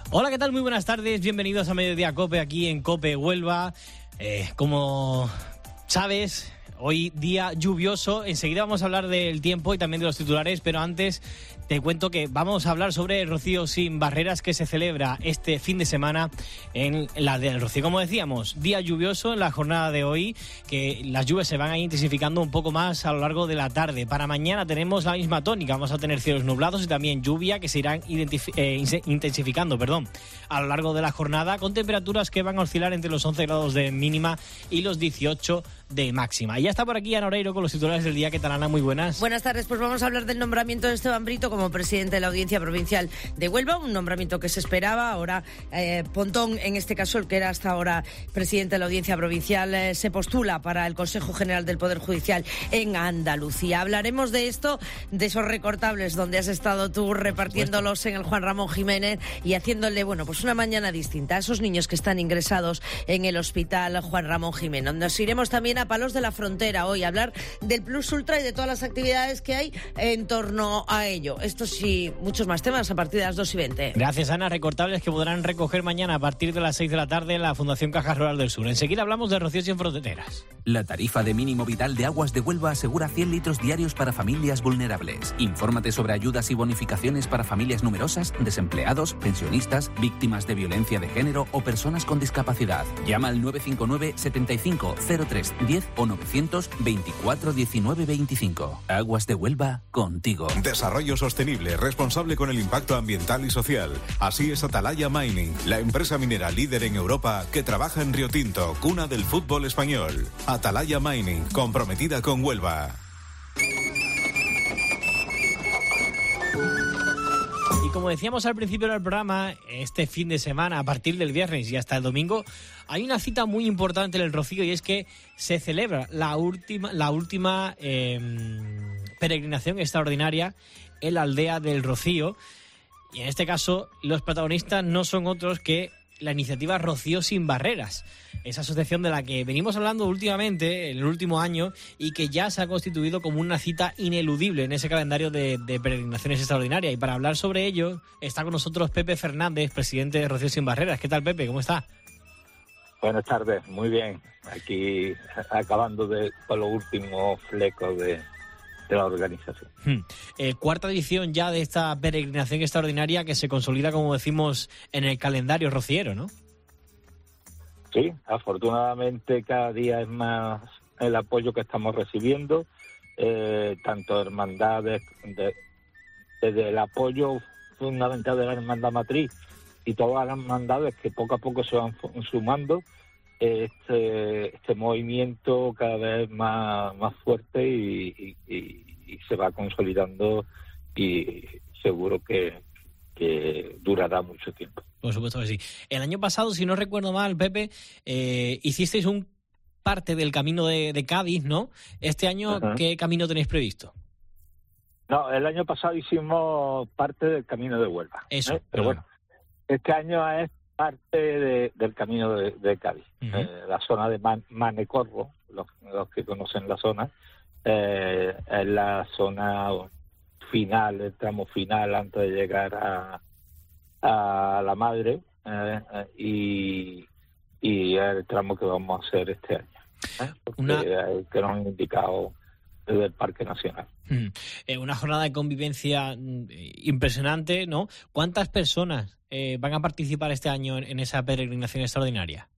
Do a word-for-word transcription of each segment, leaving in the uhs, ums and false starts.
Hola, ¿qué tal? Muy buenas tardes, bienvenidos a Mediodía Cope aquí en Cope Huelva. Eh, como sabes, hoy día lluvioso, enseguida vamos a hablar del tiempo y también de los titulares, pero antes te cuento que vamos a hablar sobre el Rocío sin Barreras que se celebra este fin de semana en la del Rocío. Como decíamos, día lluvioso en la jornada de hoy, que las lluvias se van a ir intensificando un poco más a lo largo de la tarde. Para mañana tenemos la misma tónica, vamos a tener cielos nublados y también lluvia que se irán identif- eh, intensificando perdón, a lo largo de la jornada, con temperaturas que van a oscilar entre los once grados de mínima y los dieciocho de máxima. Y ya está por aquí Ana Oreiro con los titulares del día. ¿Qué tal, Ana? Muy buenas. Buenas tardes, pues vamos a hablar del nombramiento de Esteban Brito como presidente de la Audiencia Provincial de Huelva, un nombramiento que se esperaba. Ahora eh, Pontón, en este caso el que era hasta ahora presidente de la Audiencia Provincial, eh, se postula para el Consejo General del Poder Judicial en Andalucía. Hablaremos de esto, de esos recortables donde has estado tú repartiéndolos en el Juan Ramón Jiménez y haciéndole, bueno, pues una mañana distinta a esos niños que están ingresados en el Hospital Juan Ramón Jiménez. Nos iremos también a Palos de la Frontera hoy a hablar del Plus Ultra y de todas las actividades que hay en torno a ello. Estos y muchos más temas a partir de las dos y veinte. Gracias, Ana. Recortables que podrán recoger mañana a partir de las seis de la tarde en la Fundación Caja Rural del Sur. Enseguida hablamos de Rocío sin Fronteras. La tarifa de mínimo vital de Aguas de Huelva asegura cien litros diarios para familias vulnerables. Infórmate sobre ayudas y bonificaciones para familias numerosas, desempleados, pensionistas, víctimas de violencia de género o personas con discapacidad. Llama al nueve cinco nueve, setenta y cinco, cero tres, diez o novecientos veinticuatro diecinueve veinticinco. Aguas de Huelva, contigo. Desarrollo sostenible, responsable con el impacto ambiental y social. Así es Atalaya Mining, la empresa minera líder en Europa que trabaja en Río Tinto, cuna del fútbol español. Atalaya Mining, comprometida con Huelva. Y como decíamos al principio del programa, este fin de semana, a partir del viernes y hasta el domingo, hay una cita muy importante en el Rocío, y es que se celebra la última, la última eh, peregrinación extraordinaria en la aldea del Rocío. Y en este caso, los protagonistas no son otros que la iniciativa Rocío sin Barreras, esa asociación de la que venimos hablando últimamente, en el último año, y que ya se ha constituido como una cita ineludible en ese calendario de, de peregrinaciones extraordinarias. Y para hablar sobre ello, está con nosotros Pepe Fernández, presidente de Rocío sin Barreras. ¿Qué tal, Pepe? ¿Cómo está? Buenas tardes, muy bien. Aquí acabando de con los últimos flecos de, de la organización. Hmm. Eh, cuarta edición ya de esta peregrinación extraordinaria que se consolida, como decimos, en el calendario rociero, ¿no? Sí, afortunadamente cada día es más el apoyo que estamos recibiendo, eh, tanto hermandades, de, desde el apoyo fundamental de la hermandad matriz y todas las hermandades que poco a poco se van sumando, este, este movimiento cada vez más, más fuerte y, y, y se va consolidando y seguro que, que durará mucho tiempo. Por supuesto que sí. El año pasado, si no recuerdo mal, Pepe, eh, hicisteis un parte del camino de, de Cádiz, ¿no? Este año, uh-huh. ¿Qué camino tenéis previsto? No, el año pasado hicimos parte del camino de Huelva. Eso, ¿eh? Pero bueno, este año es parte de, del camino de, de Cádiz. Uh-huh. Eh, la zona de Man, Manecorro, los, los que conocen la zona, eh, es la zona final, el tramo final antes de llegar a, a la Madre, eh, eh, y, y el tramo que vamos a hacer este año, ¿eh? Porque Una... es el que nos han indicado desde el Parque Nacional. Mm. Eh, una jornada de convivencia impresionante, ¿no? ¿Cuántas personas eh, van a participar este año en, en esa peregrinación extraordinaria?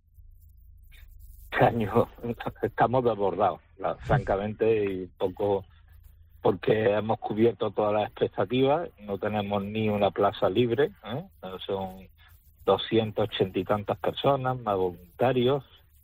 Este año estamos desbordados, la, francamente, y poco porque hemos cubierto todas las expectativas, no tenemos ni una plaza libre, ¿eh? Son doscientas ochenta y tantas personas, más voluntarios,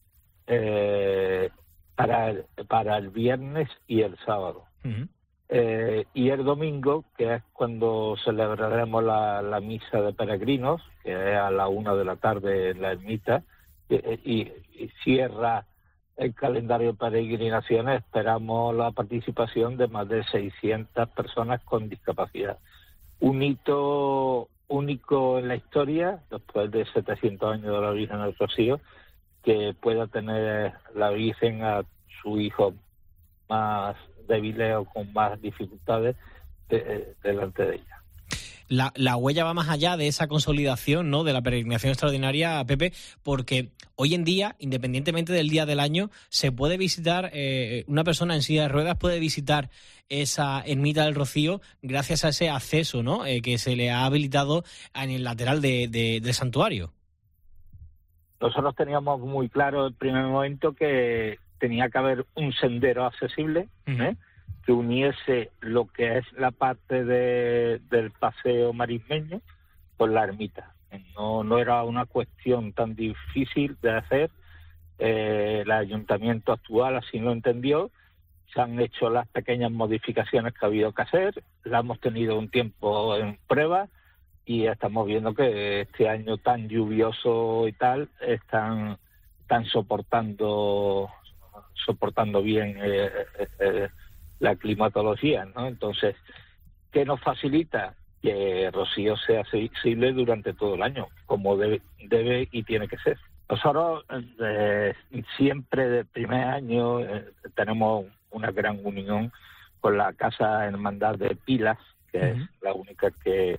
eh, para el, para el viernes y el sábado. Uh-huh. Eh, y el domingo, que es cuando celebraremos la, la misa de peregrinos, que es a la una de la tarde en la ermita, eh, y, y cierra el calendario de peregrinaciones. Esperamos la participación de más de seiscientas personas con discapacidad. Un hito único en la historia, después de setecientos años de la Virgen del Rocío, que pueda tener la Virgen a su hijo más débil o con más dificultades de, delante de ella. la, la huella va más allá de esa consolidación, ¿no?, de la peregrinación extraordinaria, Pepe, porque hoy en día, independientemente del día del año, se puede visitar, eh, una persona en silla de ruedas puede visitar esa ermita del Rocío gracias a ese acceso, ¿no?, eh, que se le ha habilitado en el lateral de, de, del santuario. Nosotros teníamos muy claro el primer momento que tenía que haber un sendero accesible, uh-huh. ¿eh? que uniese lo que es la parte de, del paseo marismeño con la ermita. No, no era una cuestión tan difícil de hacer. Eh, el ayuntamiento actual así lo entendió. Se han hecho las pequeñas modificaciones que ha habido que hacer. La hemos tenido un tiempo en prueba y estamos viendo que este año tan lluvioso y tal están, están soportando soportando bien eh, eh, la climatología, ¿no? Entonces, ¿qué nos facilita? Que Rocío sea accesible durante todo el año, como debe, debe y tiene que ser. Nosotros eh, siempre del primer año eh, tenemos una gran unión con la Casa Hermandad de Pilas, que uh-huh. es la única que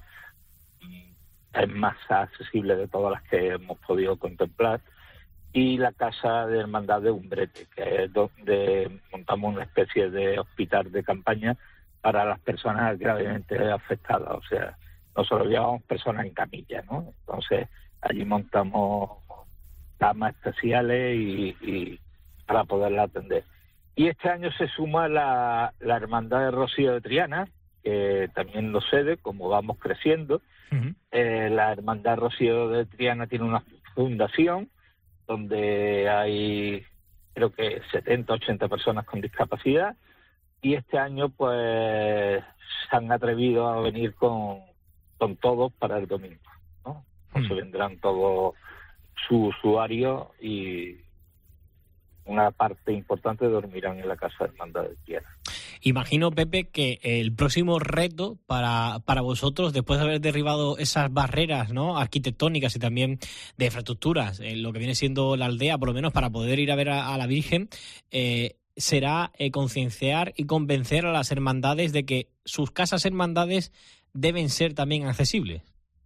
es más accesible de todas las que hemos podido contemplar, y la Casa de Hermandad de Umbrete, que es donde montamos una especie de hospital de campaña para las personas gravemente afectadas. O sea, nosotros llevamos personas en camilla, ¿no? Entonces, allí montamos camas especiales y, y para poderla atender. Y este año se suma la, la Hermandad de Rocío de Triana, que también lo cede, como vamos creciendo. Uh-huh. Eh, la Hermandad Rocío de Triana tiene una fundación donde hay, creo que setenta, ochenta personas con discapacidad, y este año pues se han atrevido a venir con, con todos para el domingo, ¿no? Entonces uh-huh. vendrán todos sus usuarios y una parte importante dormirán en la Casa de Hermandad de Tierra. Imagino, Pepe, que el próximo reto para, para vosotros, después de haber derribado esas barreras, ¿no?, arquitectónicas y también de infraestructuras, en lo que viene siendo la aldea, por lo menos para poder ir a ver a, a la Virgen, eh, será eh, concienciar y convencer a las hermandades de que sus casas hermandades deben ser también accesibles.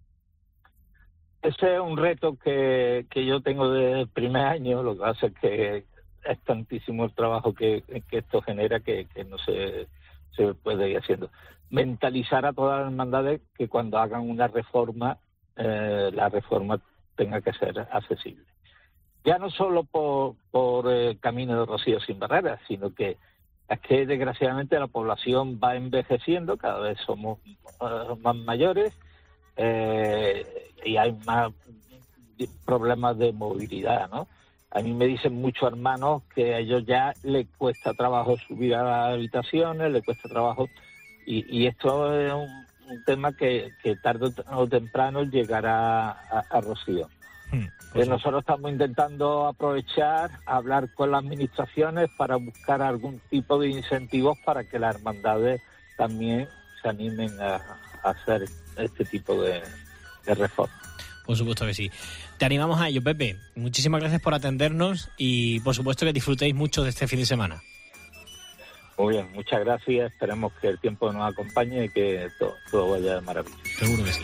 Ese es un reto que, que yo tengo desde el primer año. Lo que pasa es que es tantísimo el trabajo que, que esto genera que, que no se, se puede ir haciendo. Mentalizar a todas las hermandades que cuando hagan una reforma, eh, la reforma tenga que ser accesible. Ya no solo por, por el Camino de Rocío sin barreras, sino que es que desgraciadamente la población va envejeciendo, cada vez somos uh, más mayores, eh, y hay más problemas de movilidad, ¿no? A mí me dicen muchos hermanos que a ellos ya les cuesta trabajo subir a las habitaciones, les cuesta trabajo, y, y esto es un, un tema que, que tarde o temprano llegará a, a Rocío. Hmm, pues eh, nosotros estamos intentando aprovechar, hablar con las administraciones para buscar algún tipo de incentivos para que las hermandades también se animen a, a hacer este tipo de, de reformas. Por supuesto que sí. Te animamos a ello, Pepe. Muchísimas gracias por atendernos y por supuesto que disfrutéis mucho de este fin de semana. Muy bien, muchas gracias. Esperemos que el tiempo nos acompañe y que todo, todo vaya de maravilla. Seguro que sí.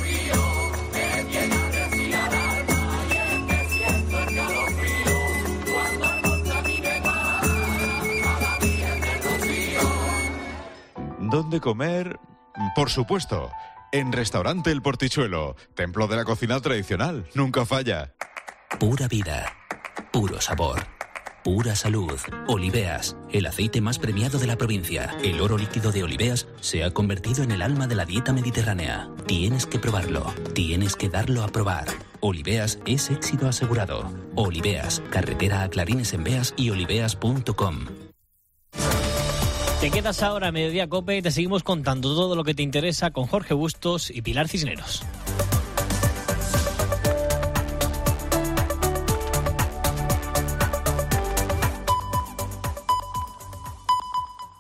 ¿Dónde comer? Por supuesto. En Restaurante El Portichuelo, templo de la cocina tradicional, nunca falla. Pura vida, puro sabor, pura salud. Oliveas, el aceite más premiado de la provincia. El oro líquido de Oliveas se ha convertido en el alma de la dieta mediterránea. Tienes que probarlo, tienes que darlo a probar. Oliveas es éxito asegurado. Oliveas, carretera a Clarines en Beas y oliveas punto com. Te quedas ahora a Mediodía Cope y te seguimos contando todo lo que te interesa con Jorge Bustos y Pilar Cisneros.